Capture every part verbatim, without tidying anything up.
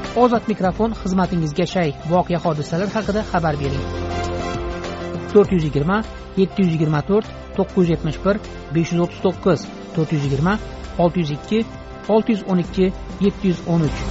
Ozod mikrofon xizmatingizga shay. Voqea hodisalar haqida xabar bering. to'rt yuz yigirma yetti yuz yigirma to'rt to'qqiz yuz yetmish bir besh yuz o'ttiz to'qqiz to'rt yuz yigirma olti yuz ikki olti yuz o'n ikki yetti yuz o'n uch.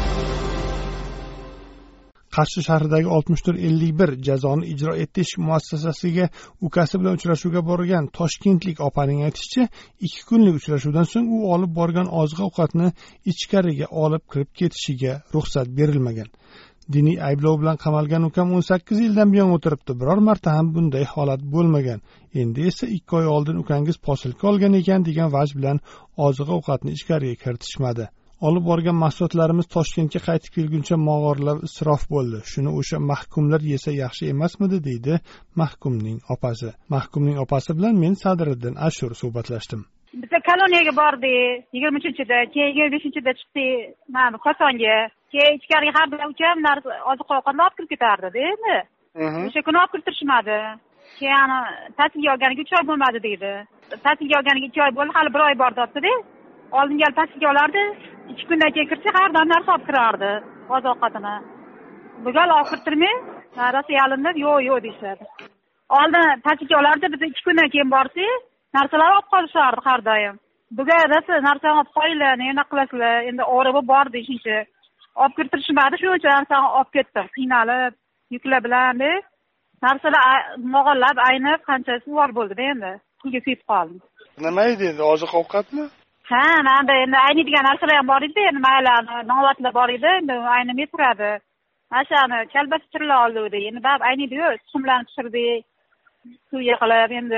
Qarshi shahridagi oltmish to'rt ellik bir jazoni ijro etish muassasasiga ukasi bilan uchrashuvga borgan toshkentlik opaning aytishicha, ikki kunlik uchrashuvdan so'ng u olib borgan oziq-ovqatni ichkariga olib kirib ketishiga ruxsat berilmagan. Diniy ayblov bilan qamalgan ukam o'n sakkiz yildan buyon o'tiribdi. Biror marta ham bunday holat bo'lmagan. Endi esa ikki oy oldin ukangiz posilka olgan ekan degan vaj bilan oziq-ovqatni ichkariga kiritishmadi. Olib borgan mahsulotlarimiz Toshkentga qaytib kelguncha mog'orlab isrof bo'ldi. Shuni o'sha mahkumlar yesa yaxshi emasmidi, deydi mahkumning opasi. Mahkumning opasi bilan men Sadriddin Ashur suhbatlashdim. Biz koloniyaga bordik, yigirma uchinchida, keyin yigirma beshinchida chiqdik, mana Kosonga. Keyin ichkariga har bir ukamlar oziq-ovqatni olib kirib ketardi, endi. O'sha kuni olib kirishmadi. Keyin ta'tilga olganiga uch oy bo'lmadi deydi. Ta'tilga olganiga ikki oy bo'ldi, hali bir oy bor debdi-da. Oldin gal ta'tilga olardi. ikki kundan keyin kirsa, har doim narsa olib kirardi, oziq-ovqatini. Bugun olib kirtirmay, narsa yalinib, yo'q, yo'q deyishadi. Oldin ta'tilga olardi, biz ikki kundan keyin borsak, narsalar olib qolishardi har doim. Bugun narsa narsani olib qo'yinglar, nima qilasizlar? Endi o'rib bordi ishinchi. Olib kirtirishmadi, shuning uchun narsani olib ketdim. Qiynalib, yuklar bilan narsalar mog'orlab, aynib, qanchasi bor bo'ldi-da endi. Pulga kuyib qoldim. Nima edi endi, oziq-ovqatmi? Ha, menda endi ayniydigan narsalar ham bor edi, endi maylarni, novatlar bor edi, endi aynimay turadi. Mashani kalbasi chirla oldi, endi bab ayniydi-ku, tuxumlarni pishirdik, suvga qilib, endi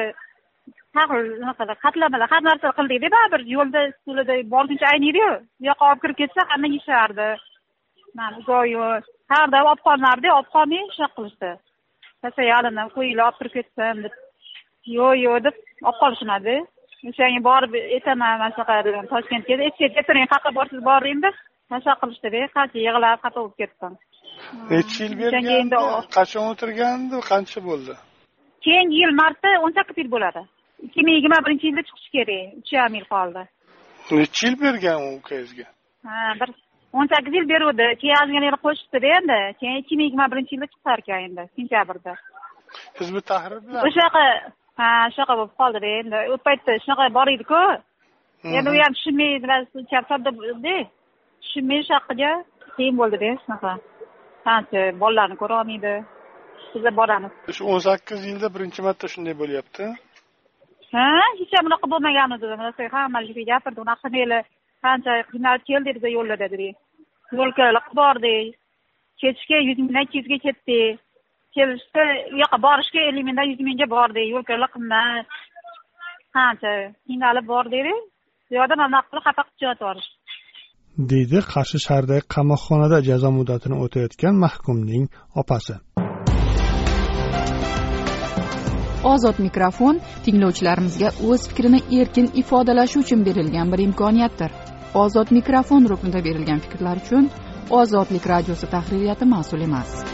taqil naqada qatlamalar, har narsa qildik-da, baribir yo'lda, yo'lda borguncha ayniydi-ku. Bu yoqqa olib kirib ketsa, hamma yeshardi. Mana go'yo har doim olib qolinardi, olib qolmay shunaqa qilishdi. Tasa yalinib, qo'yinglar olib kirib ketsin deb. Yo'q, yo'q deb olib qolishmadi. O'shanga borib aytaman, mana shunaqa dedim, Toshkentga etga ketiring, qayerga borsiz boringda. Nasha qilishdi-da, qancha yig'lab xafa bo'lib ketdim. Necha yil bergandi? Qachon o'tirgandi? Qancha bo'ldi? Keyingi yil martda o'n sakkiz yil bo'ladi. ikki ming yigirma birinchi yilda chiqish kerak. uch yarim yil qoldi. Necha yil bergan u ukangizga? Ha, bir o'n sakkiz yil beruvdi. Keyin ozgina qo'shibdi-da endi. Keyin ikki ming yigirma birinchi yilda chiqar ekan endi, sentyabrda. Hizb tahrir bilan. O'shaqa, ha, shunaqa bo'lib qoldi-da endi. U paytda shunaqa bor edi-ku. Endi u ham tushunmaydilar, chapsabda-da. Tushunmay shaqqiga qiyin bo'ldi-da shunaqa. Qancha bolalarni ko'ra olmaydi. Biz boramiz. Shu o'n sakkiz yilda birinchi marta shunday bo'lyapti. Ha, hech ham bunaqa bo'lmagan edi. Mana hammaga gapirdi, unaqa meli qancha qiynalib keldi biz yo'lda dedi. Yo'lkalar bordik. Ketishga yuz mingdan ikki yuzga ketdik. Kelishda u yoqqa borishga ellik mingdan yuz mingga bordik. Yo'lkalar qimmat. Qancha qiynalib bordik. Bu yerda mana qilib xafa qilib jo'natib deydi Qarshi shahridagi qamoqxonada jazo muddatini o'tayotgan mahkumning opasi. Ozod mikrofon tinglovchilarimizga o'z fikrini erkin ifodalashi uchun berilgan bir imkoniyatdir. Ozod mikrofon ruknida berilgan fikrlar uchun Ozodlik radiosi tahririyati mas'ul emas.